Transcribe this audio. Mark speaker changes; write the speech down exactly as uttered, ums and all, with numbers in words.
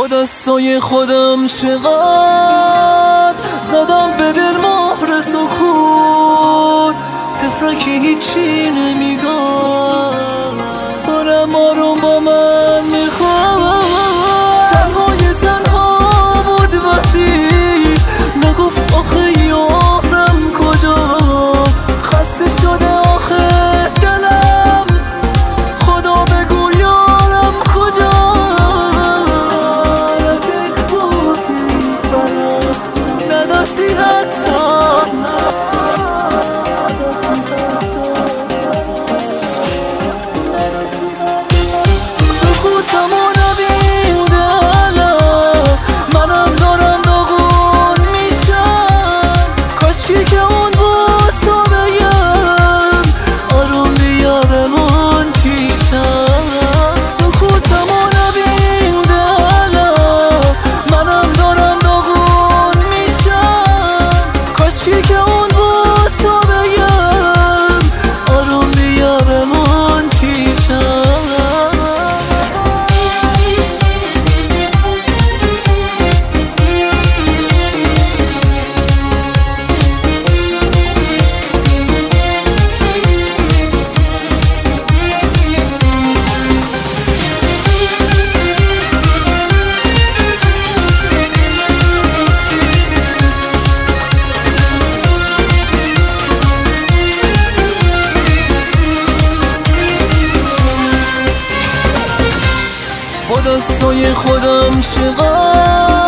Speaker 1: خدا سایه خودم چقدر زدم به دل مهر سکوت، تفرکی هیچی نمیگم، دارم آروم با من میخوام. تنهای زنها بود وقتی نگفت آخه یارم کجا، خسته شده آخه دلم، خدا بگو یارم کجا. رفیق بودی برام نداشتی حتی، سکوتمو نبین دلم، منم دارم داغون میشم، کاشکی که اون بود تو بگم آروم بیا بمون پیشم. سکوتمو نبین دلم، منم دارم داغون میشم، کاشکی که اون بود تو بگم آروم بیا بمون پیشم. خدا سایه خودم چقدر